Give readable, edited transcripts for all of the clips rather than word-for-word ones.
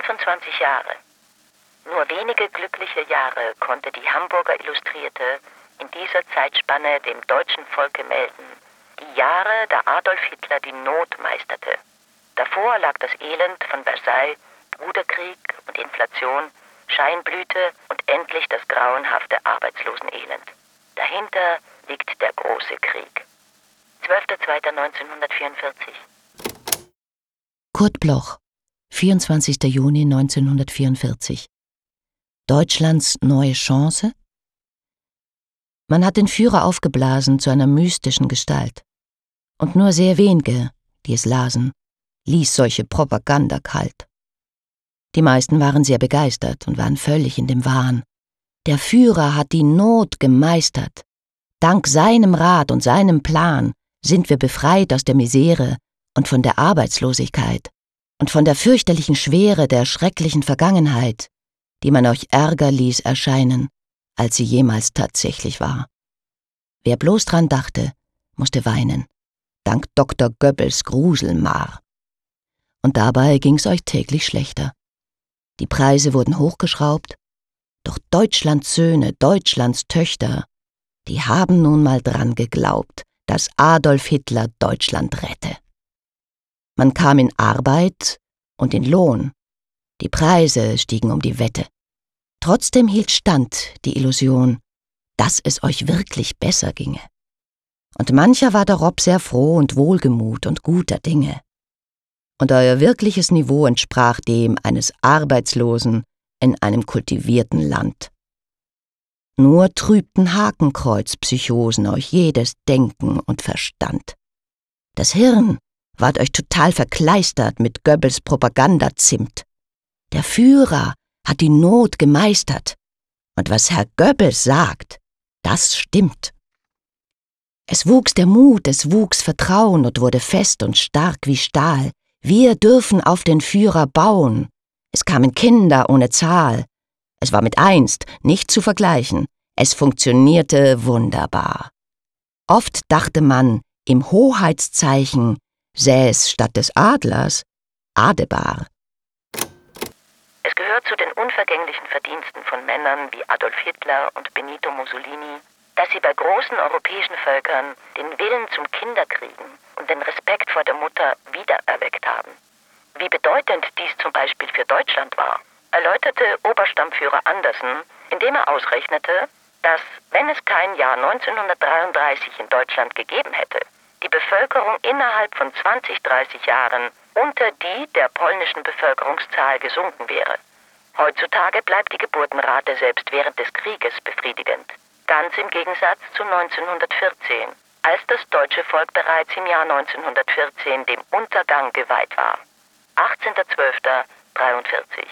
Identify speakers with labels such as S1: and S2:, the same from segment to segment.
S1: 25 Jahre. Nur wenige glückliche Jahre konnte die Hamburger Illustrierte in dieser Zeitspanne dem deutschen Volke melden. Die Jahre, da Adolf Hitler die Not meisterte. Davor lag das Elend von Versailles, Bruderkrieg und Inflation, Scheinblüte und endlich das grauenhafte Arbeitslosenelend. Dahinter liegt der große Krieg. 12.02.1944.
S2: Kurt Bloch, 24. Juni 1944. Deutschlands neue Chance? Man hat den Führer aufgeblasen zu einer mystischen Gestalt. Und nur sehr wenige, die es lasen, ließ solche Propaganda kalt. Die meisten waren sehr begeistert und waren völlig in dem Wahn. Der Führer hat die Not gemeistert. Dank seinem Rat und seinem Plan sind wir befreit aus der Misere und von der Arbeitslosigkeit und von der fürchterlichen Schwere der schrecklichen Vergangenheit, die man euch ärger ließ erscheinen, als sie jemals tatsächlich war. Wer bloß dran dachte, musste weinen, dank Dr. Goebbels Gruselmar. Und dabei ging's euch täglich schlechter. Die Preise wurden hochgeschraubt, doch Deutschlands Söhne, Deutschlands Töchter, die haben nun mal dran geglaubt, dass Adolf Hitler Deutschland rette. Man kam in Arbeit und in Lohn. Die Preise stiegen um die Wette. Trotzdem hielt stand die Illusion, dass es euch wirklich besser ginge. Und mancher war darob sehr froh und wohlgemut und guter Dinge. Und euer wirkliches Niveau entsprach dem eines Arbeitslosen in einem kultivierten Land. Nur trübten Hakenkreuz-Psychosen euch jedes Denken und Verstand. Das Hirn ward euch total verkleistert mit Goebbels Propagandazimt. Der Führer hat die Not gemeistert. Und was Herr Goebbels sagt, das stimmt. Es wuchs der Mut, es wuchs Vertrauen und wurde fest und stark wie Stahl. Wir dürfen auf den Führer bauen. Es kamen Kinder ohne Zahl. Es war mit einst nicht zu vergleichen. Es funktionierte wunderbar. Oft dachte man, im Hoheitszeichen sähe es statt des Adlers Adebar.
S1: Es gehört zu den unvergänglichen Verdiensten von Männern wie Adolf Hitler und Benito Mussolini, dass sie bei großen europäischen Völkern den Willen zum Kinderkriegen und den Respekt vor der Mutter wiedererweckt haben. Wie bedeutend dies zum Beispiel für Deutschland war, erläuterte Oberstammführer Andersen, indem er ausrechnete, dass, wenn es kein Jahr 1933 in Deutschland gegeben hätte, die Bevölkerung innerhalb von 20, 30 Jahren unter die der polnischen Bevölkerungszahl gesunken wäre. Heutzutage bleibt die Geburtenrate selbst während des Krieges befriedigend. Ganz im Gegensatz zu 1914, als das deutsche Volk bereits im Jahr 1914 dem Untergang geweiht war. 18.12.43.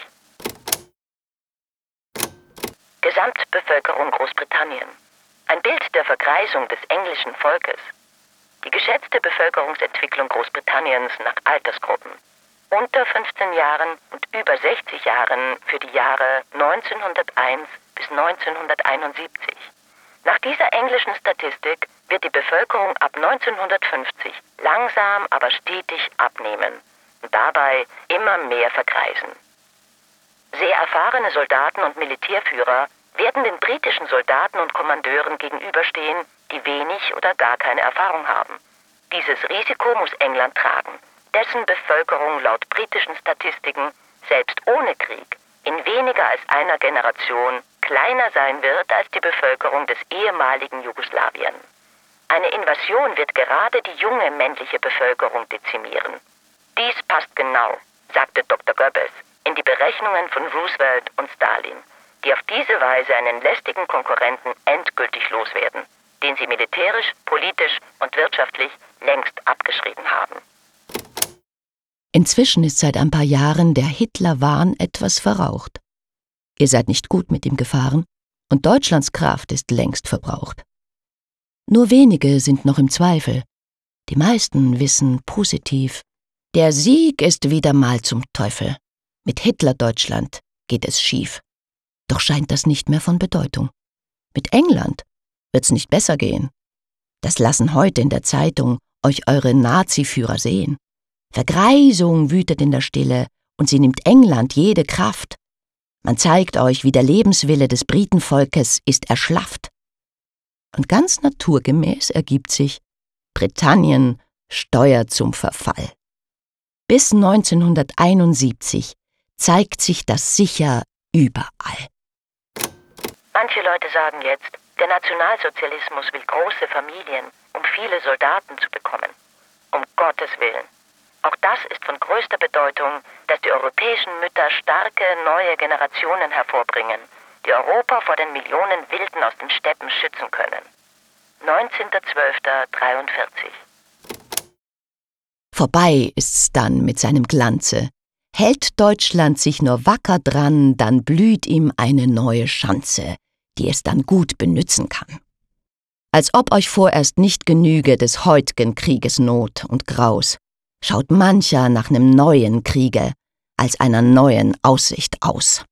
S1: Gesamtbevölkerung Großbritannien. Ein Bild der Vergreisung des englischen Volkes. Die geschätzte Bevölkerungsentwicklung Großbritanniens nach Altersgruppen. Unter 15 Jahren und über 60 Jahren für die Jahre 1901 bis 1971. Nach dieser englischen Statistik wird die Bevölkerung ab 1950 langsam, aber stetig abnehmen und dabei immer mehr vergreisen. Sehr erfahrene Soldaten und Militärführer werden den britischen Soldaten und Kommandeuren gegenüberstehen, die wenig oder gar keine Erfahrung haben. Dieses Risiko muss England tragen, dessen Bevölkerung laut britischen Statistiken selbst ohne Krieg in weniger als einer Generation kleiner sein wird als die Bevölkerung des ehemaligen Jugoslawien. Eine Invasion wird gerade die junge männliche Bevölkerung dezimieren. Dies passt genau, sagte Dr. Goebbels, in die Berechnungen von Roosevelt und Stalin, die auf diese Weise einen lästigen Konkurrenten endgültig loswerden, den sie militärisch, politisch und wirtschaftlich längst abgeschrieben haben.
S2: Inzwischen ist seit ein paar Jahren der Hitler-Wahn etwas verraucht. Ihr seid nicht gut mit ihm gefahren und Deutschlands Kraft ist längst verbraucht. Nur wenige sind noch im Zweifel. Die meisten wissen positiv, der Sieg ist wieder mal zum Teufel. Mit Hitler-Deutschland geht es schief. Doch scheint das nicht mehr von Bedeutung. Mit England wird's nicht besser gehen. Das lassen heute in der Zeitung euch eure Nazi-Führer sehen. Vergreisung wütet in der Stille und sie nimmt England jede Kraft. Man zeigt euch, wie der Lebenswille des Britenvolkes ist erschlafft. Und ganz naturgemäß ergibt sich, Britannien steuert zum Verfall. Bis 1971 zeigt sich das sicher überall.
S1: Manche Leute sagen jetzt, der Nationalsozialismus will große Familien, um viele Soldaten zu bekommen. Um Gottes Willen. Auch das ist von größter Bedeutung, dass die europäischen Mütter starke, neue Generationen hervorbringen, die Europa vor den Millionen Wilden aus den Steppen schützen können. 19.12.43.
S2: Vorbei ist's dann mit seinem Glanze. Hält Deutschland sich nur wacker dran, dann blüht ihm eine neue Schanze, die es dann gut benützen kann. Als ob euch vorerst nicht genüge des heut'gen Krieges Not und Graus, schaut mancher nach nem neuen Kriege als einer neuen Aussicht aus.